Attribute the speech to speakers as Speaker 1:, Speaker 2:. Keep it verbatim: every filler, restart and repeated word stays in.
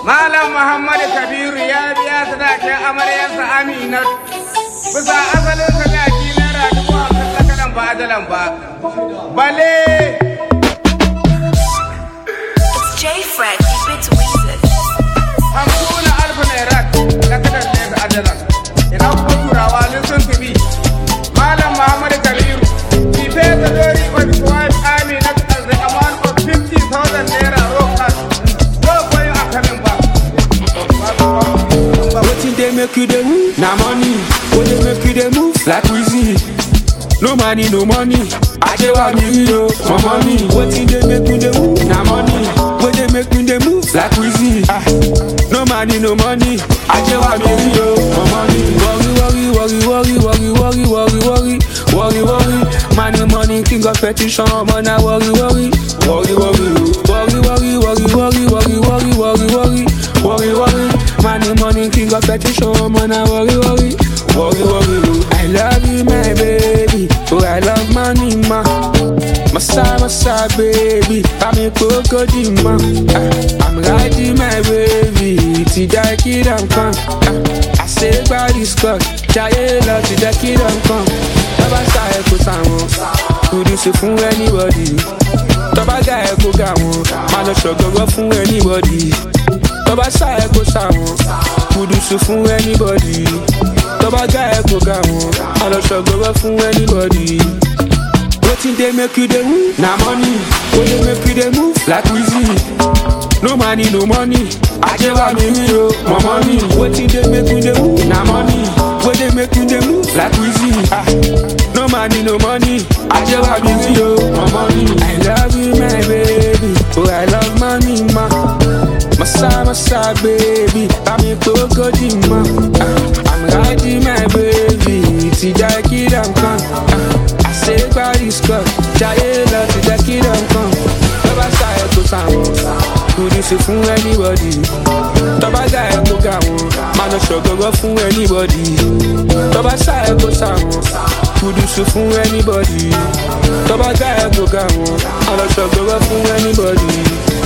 Speaker 1: Malam Muhammad Kabiru ya biya sadakin amaryarsa Aminat bisa asalin sadaki naira dubu hamsin na kadan ba adalan ba. Bale!
Speaker 2: It's J-Fred, keep it twisted.
Speaker 1: Hamsuna alfu naira na kadan ne ga adalan. Ina kuma turawa listen to me. Malam Muhammad Kabiru, he pays the lorry on his wife Aminat as the amount of fifty thousand naira raw cash. No boy are coming back.
Speaker 3: Wetin dey make you dey move? Na money. What dey make you dey move? Like Weezy. No money, no money. Ajewa mi yo, more money. Wetin dey make you dey move? Na money. What dey make you dey move? Like Weezy. Ah. No money, no money. Ajewa mi yo, more money. Worry, worry, worry, worry, worry, worry, worry, worry, worry, worry. Money, money, king of petition, man, I worry, worry, worry, worry, worry, worry, worry, worry, worry, worry, worry, worry, worry, worry. Money, money, king of petition, man, I worry, worry, worry, worry. I love you, my baby. Oh, I love money, ma. Massa, massa, baby. I'm a coco, ma. I'm riding my baby. Today, kid, I'm come. I say, body scott. Jaye love today, kid, I'm come. Never say, go someone. Could you say for anybody? Toba guy, go go. Man, no sugar, go for anybody. Toba say, go someone. Could you say for anybody? Toba guy, go go. Man, no sugar, go for anybody. Wetin dey make you dey move? Na money. What dey make you dey move? Like Weezy. No money, no money. Ajewa mi yo, more money. Wetin dey make you dey move? Na money. What dey make you dey move? Like Weezy. Ah. No money, no money. Ajewa mi yo, more money. I love you, my baby. Oh, I love money, ma. Massa, massa, baby. I'm a coco, ma. Ah. I'm riding my baby. Today, kid, I'm come. Ah. Say body scott, Jaye love to the kid and come. Never say to someone. Could you say for anybody? Toba guy go go. Man no sugar go for anybody. Toba say to someone. Could you say for anybody? Toba guy go go. Man no sugar go for anybody.